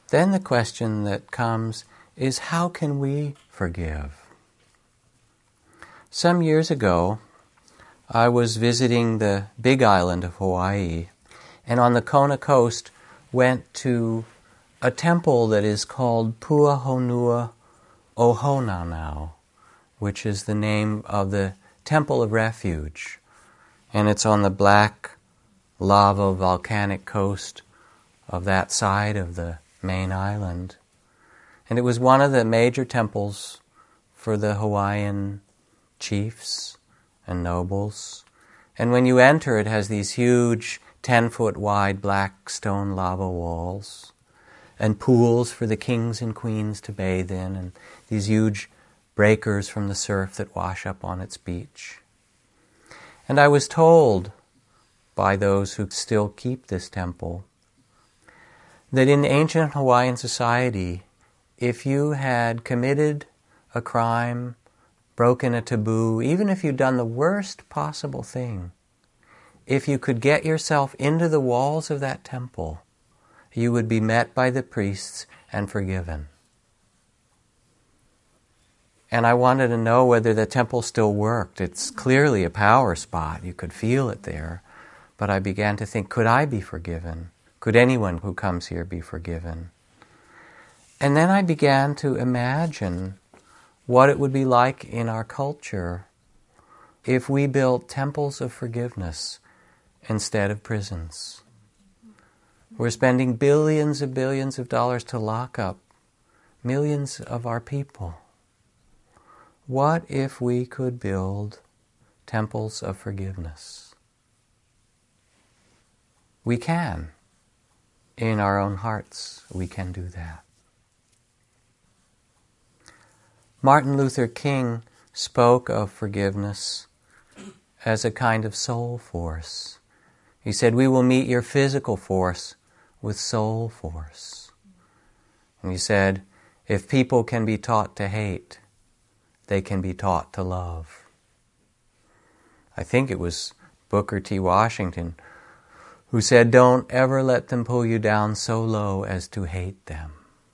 then the question that comes is, how can we forgive? Some years ago, I was visiting the big island of Hawaii, and on the Kona coast went to a temple that is called Puahonua Ohonanau, which is the name of the Temple of Refuge. And it's on the black lava volcanic coast of that side of the main island. And it was one of the major temples for the Hawaiian chiefs and nobles. And when you enter, it has these huge 10-foot wide black stone lava walls and pools for the kings and queens to bathe in, and these huge breakers from the surf that wash up on its beach. And I was told by those who still keep this temple that in ancient Hawaiian society, if you had committed a crime, broken a taboo, even if you'd done the worst possible thing, if you could get yourself into the walls of that temple, you would be met by the priests and forgiven. And I wanted to know whether the temple still worked. It's clearly a power spot. You could feel it there. But I began to think, could I be forgiven? Could anyone who comes here be forgiven? And then I began to imagine what it would be like in our culture if we built temples of forgiveness instead of prisons. We're spending billions and billions of dollars to lock up millions of our people. What if we could build temples of forgiveness? We can. In our own hearts, we can do that. Martin Luther King spoke of forgiveness as a kind of soul force. He said, we will meet your physical force with soul force. And he said, if people can be taught to hate, they can be taught to love. I think it was Booker T. Washington who said, don't ever let them pull you down so low as to hate them.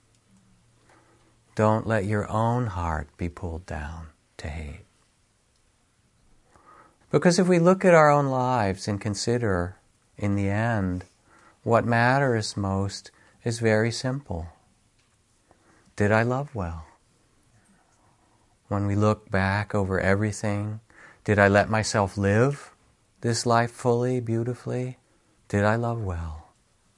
Don't let your own heart be pulled down to hate. Because if we look at our own lives and consider, in the end, what matters most is very simple. Did I love well? When we look back over everything, did I let myself live this life fully, beautifully? Did I love well?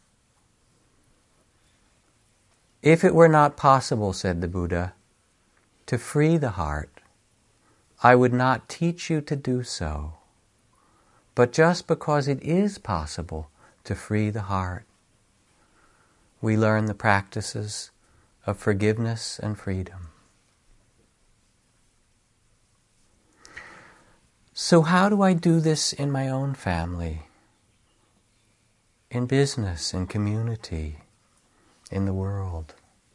If it were not possible, said the Buddha, to free the heart, I would not teach you to do so. But just because it is possible to free the heart, we learn the practices of forgiveness and freedom. So how do I do this in my own family, in business, in community, in the world?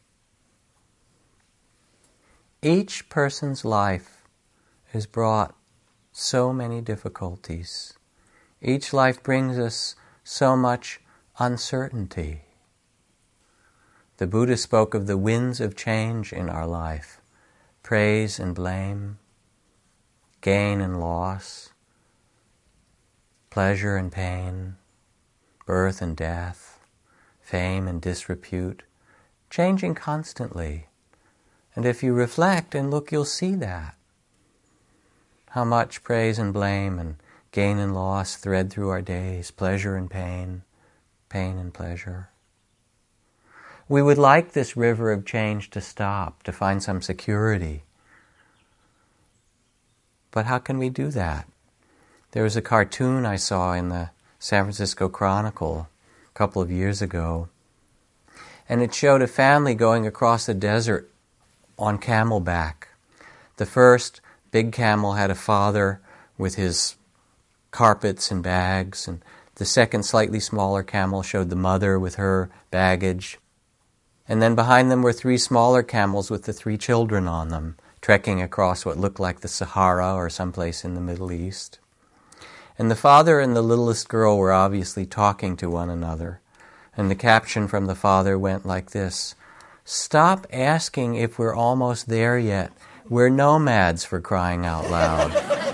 Each person's life has brought so many difficulties. Each life brings us so much uncertainty. The Buddha spoke of the winds of change in our life, praise and blame, gain and loss, pleasure and pain, birth and death, fame and disrepute, changing constantly. And if you reflect and look, you'll see that. How much praise and blame and gain and loss thread through our days, pleasure and pain, pain and pleasure. We would like this river of change to stop, to find some security. But how can we do that? There was a cartoon I saw in the San Francisco Chronicle a couple of years ago, and it showed a family going across the desert on camelback. The first big camel had a father with his carpets and bags, and the second slightly smaller camel showed the mother with her baggage. And then behind them were 3 smaller camels with the 3 children on them, trekking across what looked like the Sahara or someplace in the Middle East. And the father and the littlest girl were obviously talking to one another. And the caption from the Father went like this: "Stop asking if we're almost there yet. We're nomads, for crying out loud."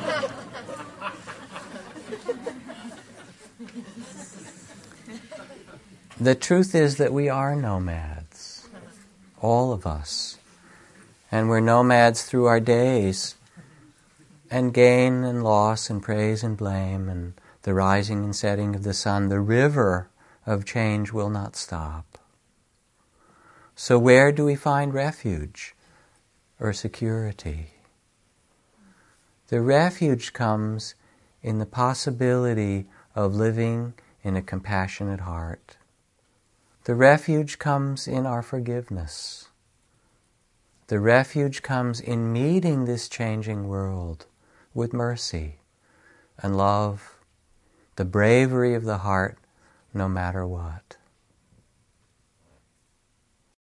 The truth is that we are nomads, all of us. And we're nomads through our days, and gain and loss and praise and blame and the rising and setting of the sun. The river of change will not stop. So where do we find refuge or security? The refuge comes in the possibility of living in a compassionate heart. The refuge comes in our forgiveness. The refuge comes in meeting this changing world with mercy and love, the bravery of the heart, no matter what.